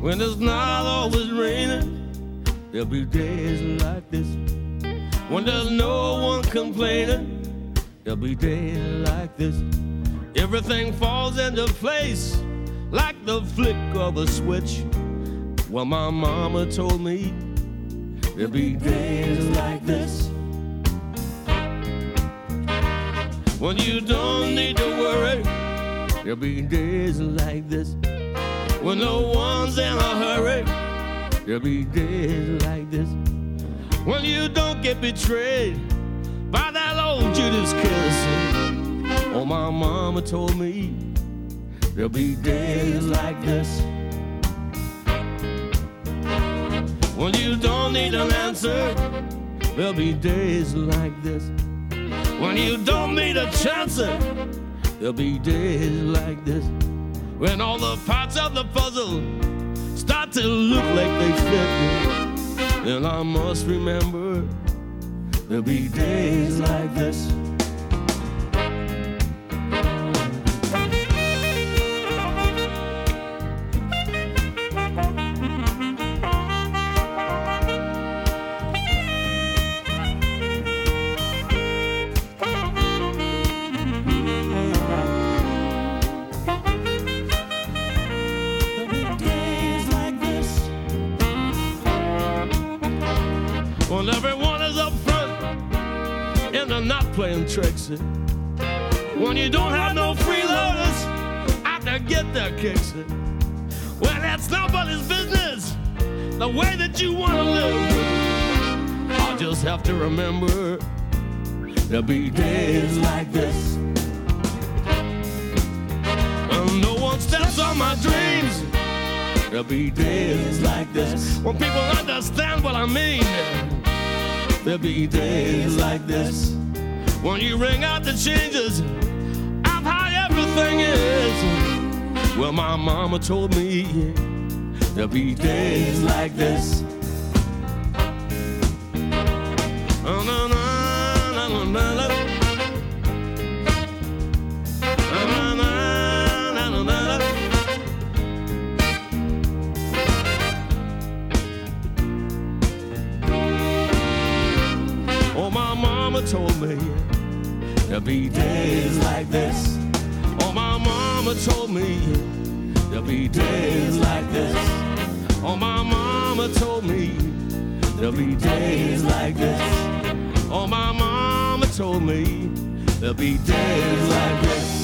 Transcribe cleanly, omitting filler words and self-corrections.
When it's not always raining, there'll be days like this. When there's no one complaining, there'll be days like this. Everything falls into place like the flick of a switch. Well, my mama told me there'll be days like this. When you don't need to worry, there'll be days like this. When no one's in a hurry, there'll be days like this. When you don't get betrayed by that old Judas kiss. Oh, my mama told me there'll be days like this. When you don't need an answer, there'll be days like this. When you don't need a chance, there'll be days like this. When all the parts of the puzzle start to look like they fit, then I must remember there'll be days like this. When everyone is up front and they're not playing tricks. When you don't have no freeloaders out to get their kicks. Well, that's nobody's business, the way that you want to live. I'll just have to remember there'll be days like this. When no one steps on my dreams, there'll be days like this. When people understand what I mean, there'll be days like this. When you ring out the changes of how everything is. Well, my mama told me there'll be days like this. Oh, no, no, no, no, no, no. Oh, my mama told me there'll be days like this. Oh, my mama told me there'll be days like this. Oh, my mama told me there'll be days like this. Oh, my mama told me there'll be days like this.